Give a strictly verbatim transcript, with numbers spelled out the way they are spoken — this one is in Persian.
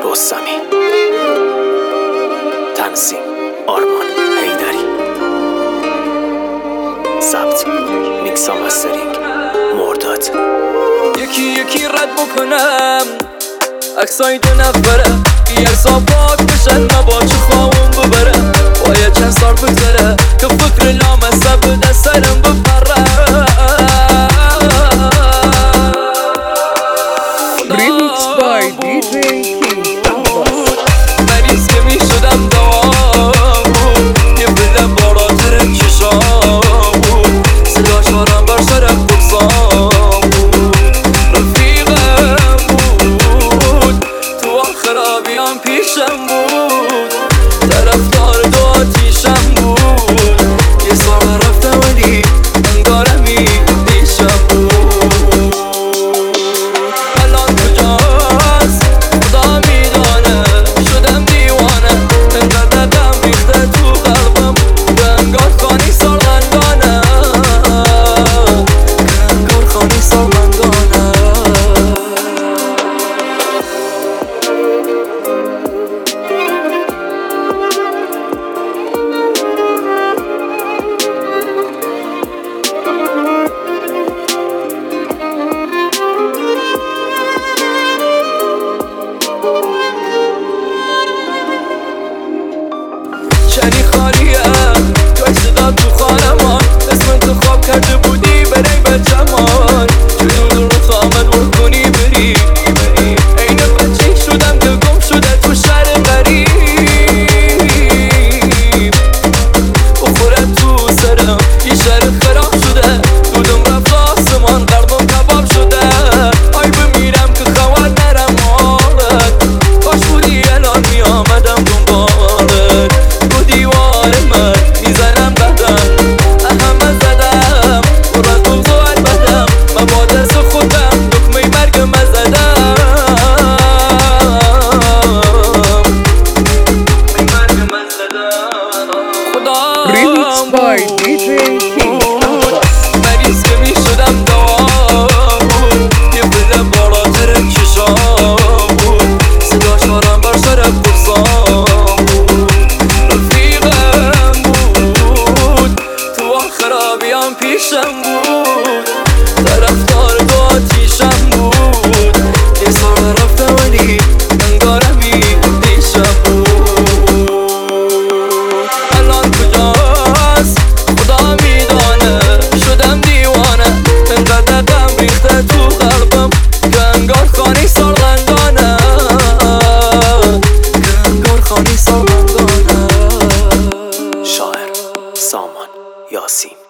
رستمی. تنظیم آرمان حیدری. ضبط میکس و مسترینگ مرداد. یکی یکی رد بکنم عکسای دو نفره، یک سا پاک بشن نباچه خواهم ببرم. باید چند سال بگذره که فکر لامصه بده سرم بپره. Remix by دی جی King. مریض که می شدم دوام بود، یه بله بالاتر چشام بود، صداش آرام بر سرم بکسام بود. رفیقم بود تو آن خرابیان پیشم بود، طرفدار دو آتیشم بود. یه سال رفتم ولی انگارمی دیشم بود. الان کجاست خدا میدانه، شدم دیوانه انقدر غم ریخته تو قلبم که انگار خانی سالمندانه، که انگار خانی سالمندانه. چنی خالیه توی صدا تو خانمان، اسم تو خواب کرده بودی برای بچمان. چون دور رو خامد ور کنی بری، این بچه شدم که گم شده تو شهر غریب. بخوره تو سرم یه شهر خراب شده، دودم رفت آسمان قلبم کباب شده. آی بمیرم که خبر نرم حالت، کاش بودی الان می آمدم دنبالت. رو دیوار من میزنم قدم، اهم زدم پر از بغض و البدم. من با دست خودم دکمه مرگم زدم، مرگم زدم. Remix by دی جی King. مریض که می شدم دوام بود، یه بله بالاتر چشام بود، صداش آرام بر سرم بکسام بود. رفیقم بود تو آن خرابیان پیشم بود، طرفدار دو آتیشم بود. یه سال رفتم ولی انگارمی دیشم بود. الان کجاست خدا میدانه، شدم دیوانه انقدر غم ریخته تو قلبم که انگار خانی سالمندانه، که انگار خانی سالمندانه. شاعر سامان یاسین.